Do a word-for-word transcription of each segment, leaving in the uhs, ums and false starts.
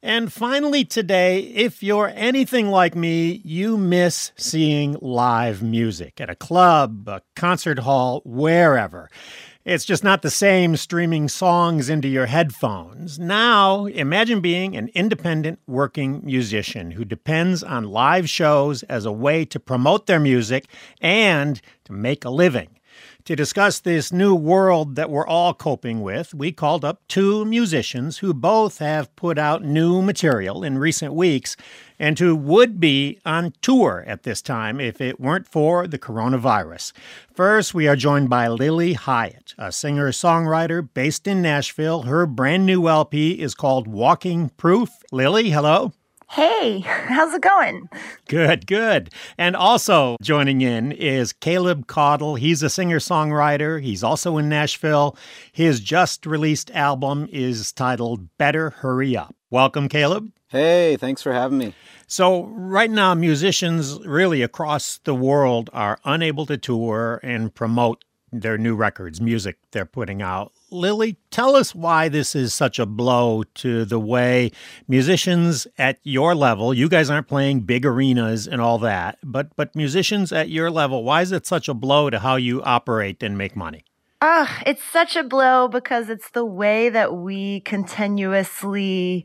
And finally today, if you're anything like me, you miss seeing live music at a club, a concert hall, wherever. It's just not the same streaming songs into your headphones. Now, imagine being an independent working musician who depends on live shows as a way to promote their music and to make a living. To discuss this new world that we're all coping with, we called up two musicians who both have put out new material in recent weeks and who would be on tour at this time if it weren't for the coronavirus. First, we are joined by Lily Hiatt, a singer-songwriter based in Nashville. Her brand new L P is called Walking Proof. Lily, hello. Hey, how's it going? Good, good. And also joining in is Caleb Caudle. He's a singer-songwriter. He's also in Nashville. His just-released album is titled Better Hurry Up. Welcome, Caleb. Hey, thanks for having me. So right now, musicians really across the world are unable to tour and promote their new records, music they're putting out. Lily, tell us why this is such a blow to the way musicians at your level, you guys aren't playing big arenas and all that, but but musicians at your level, why is it such a blow to how you operate and make money? Ah, it's such a blow because it's the way that we continuously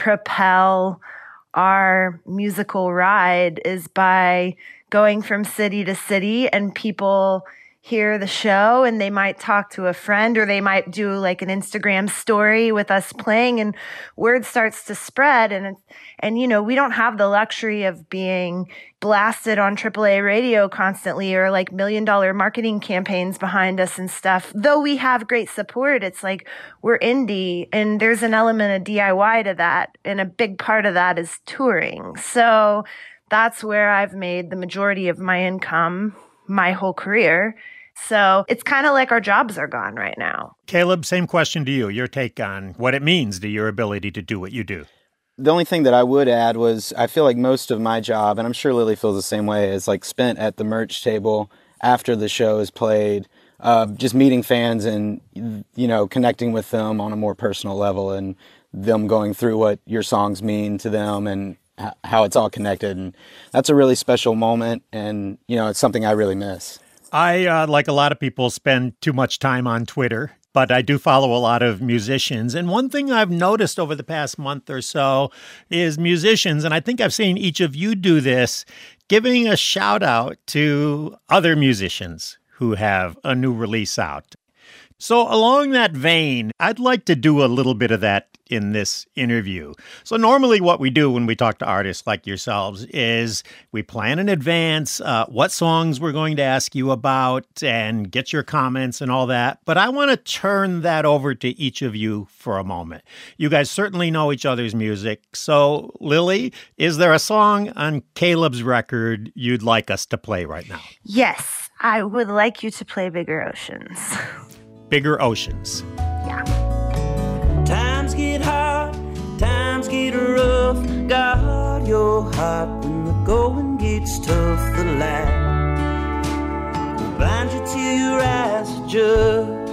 propel our musical ride is by going from city to city, and people hear the show and they might talk to a friend or they might do like an Instagram story with us playing, and word starts to spread. And, and you know, we don't have the luxury of being blasted on triple A radio constantly or like million dollar marketing campaigns behind us and stuff. Though we have great support, it's like we're indie and there's an element of D I Y to that. And a big part of that is touring. So that's where I've made the majority of my income my whole career. So it's kind of like our jobs are gone right now. Caleb, same question to you. Your take on what it means to your ability to do what you do. The only thing that I would add was I feel like most of my job, and I'm sure Lily feels the same way, is like spent at the merch table after the show is played, uh, just meeting fans and, you know, connecting with them on a more personal level and them going through what your songs mean to them and h- how it's all connected. And that's a really special moment. And, you know, it's something I really miss. I, uh, like a lot of people, spend too much time on Twitter, but I do follow a lot of musicians. And one thing I've noticed over the past month or so is musicians, and I think I've seen each of you do this, giving a shout out to other musicians who have a new release out. So along that vein, I'd like to do a little bit of that in this interview. So normally what we do when we talk to artists like yourselves is we plan in advance uh, what songs we're going to ask you about and get your comments and all that. But I want to turn that over to each of you for a moment. You guys certainly know each other's music. So Lily, is there a song on Caleb's record you'd like us to play right now? Yes, I would like you to play Bigger Oceans. Bigger Oceans. Yeah. Times get hard, times get rough. Guard your heart when the going gets tough. The light will blind you till your eyes adjust.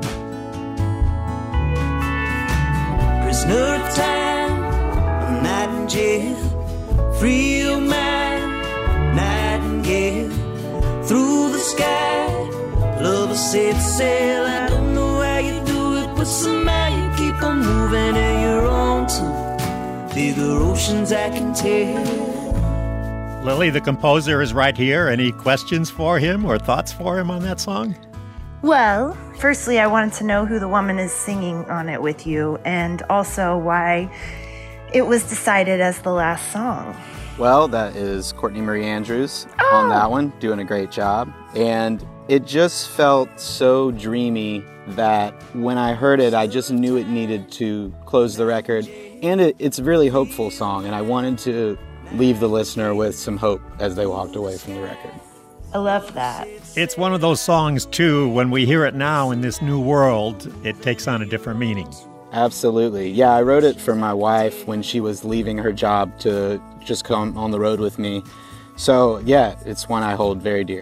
Prisoner of time, a nightingale. Free your mind, nightingale. Through the sky, love set sail. I don't know how you do it, but somehow you keep on moving and you're on to bigger oceans, I can tell. Lily, the composer, is right here. Any questions for him or thoughts for him on that song? Well, firstly, I wanted to know who the woman is singing on it with you, and also why it was decided as the last song. Well, that is Courtney Marie Andrews Oh. on that one, doing a great job. And it just felt so dreamy that when I heard it, I just knew it needed to close the record. And it, it's a really hopeful song, and I wanted to leave the listener with some hope as they walked away from the record. I love that. It's one of those songs, too, when we hear it now in this new world, it takes on a different meaning. Absolutely. Yeah, I wrote it for my wife when she was leaving her job to just come on the road with me. So, yeah, it's one I hold very dear.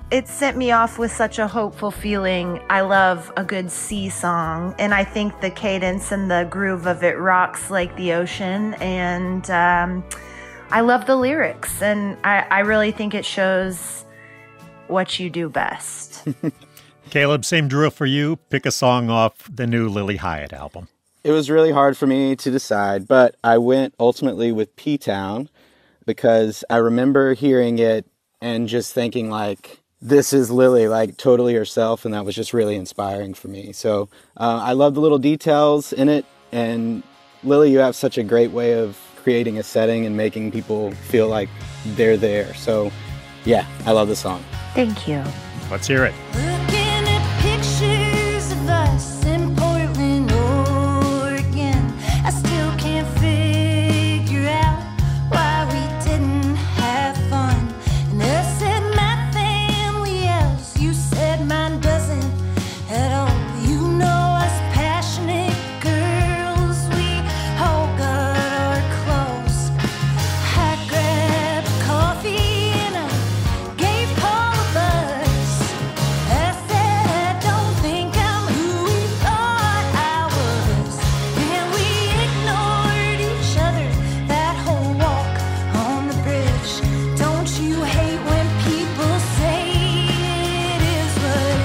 it sent me off with such a hopeful feeling. I love a good sea song, and I think the cadence and the groove of it rocks like the ocean. And um, I love the lyrics, and I, I really think it shows what you do best. Caleb, same drill for you. Pick a song off the new Lily Hiatt album. It was really hard for me to decide, but I went ultimately with P-Town because I remember hearing it and just thinking like, this is Lily, like totally herself, and that was just really inspiring for me. So uh, I love the little details in it, and Lily, you have such a great way of creating a setting and making people feel like they're there. So yeah, I love the song. Thank you. Let's hear it. Looking at pictures of us in Portland, Oregon, I still can't figure out why we didn't have fun. And I said my family else, you said mine doesn't at all. You know us passionate girls, we all got our clothes. I grabbed coffee and I gave Paul a buzz. I said I don't think I'm who we thought I was. And we ignored each other that whole walk on the bridge. Don't you hate when people say it is what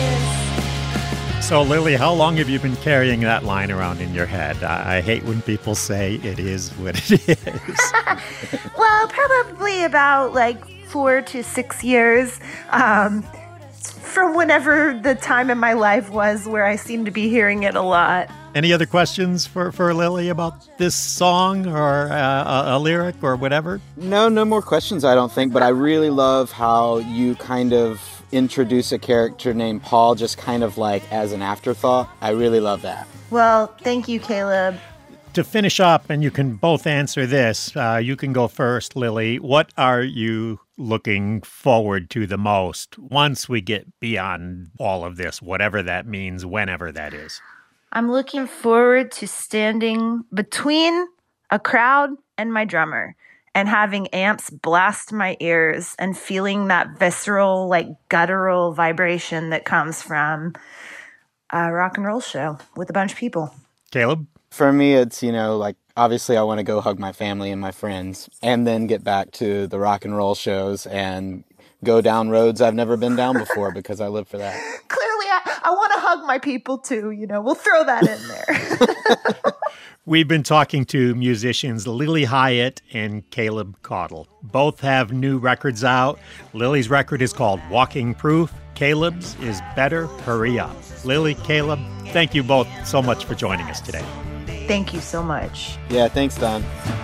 it is? So, Lily, how long have you been carrying that line around in your head? I, I hate when people say it is what it is. Well, probably about like four to six years um, from whenever the time in my life was where I seemed to be hearing it a lot. Any other questions for, for Lily about this song or uh, a, a lyric or whatever? No, no more questions, I don't think, but I really love how you kind of introduce a character named Paul just kind of like as an afterthought. I really love that. Well, thank you, Caleb. To finish up, and you can both answer this, uh, you can go first, Lily. What are you looking forward to the most once we get beyond all of this, whatever that means, whenever that is? I'm looking forward to standing between a crowd and my drummer and having amps blast my ears and feeling that visceral, like guttural vibration that comes from a rock and roll show with a bunch of people. Caleb? For me, it's, you know, like, obviously I want to go hug my family and my friends and then get back to the rock and roll shows and go down roads I've never been down before because I live for that. Clearly, I, I want to hug my people too, you know, we'll throw that in there. We've been talking to musicians Lily Hiatt and Caleb Caudle. Both have new records out. Lily's record is called Walking Proof. Caleb's is Better Hurry Up. Lily, Caleb, thank you both so much for joining us today. Thank you so much. Yeah, thanks, Don.